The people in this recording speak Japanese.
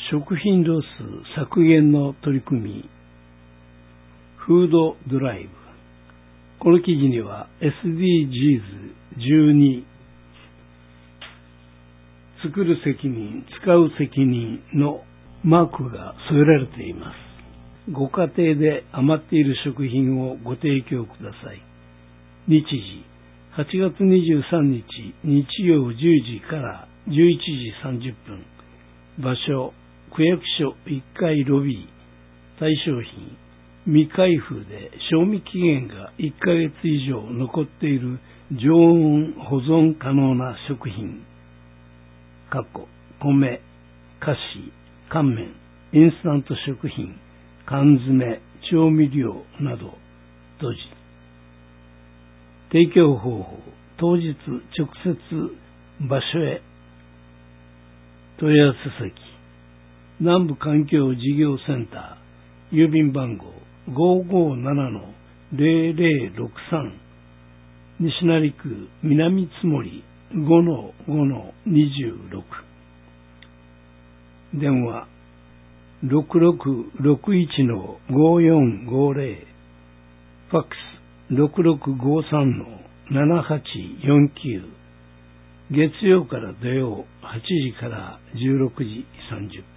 食品ロス削減の取り組み、フードドライブ。この記事には SDGs12 作る責任、使う責任のマークが添えられています。ご家庭で余っている食品をご提供ください。日時8月23日日曜10時から11時30分。場所区役所1階ロビー。対象品未開封で賞味期限が1ヶ月以上残っている常温保存可能な食品。米、菓子、乾麺、インスタント食品、缶詰、調味料など。閉じ。提供方法、当日直接場所へ。問い合わせ先、南部環境事業センター、郵便番号 557-0063、西成区南津森 5-5-26。電話6661-5450、ファックス6653-7849。月曜から土曜8時から16時30分。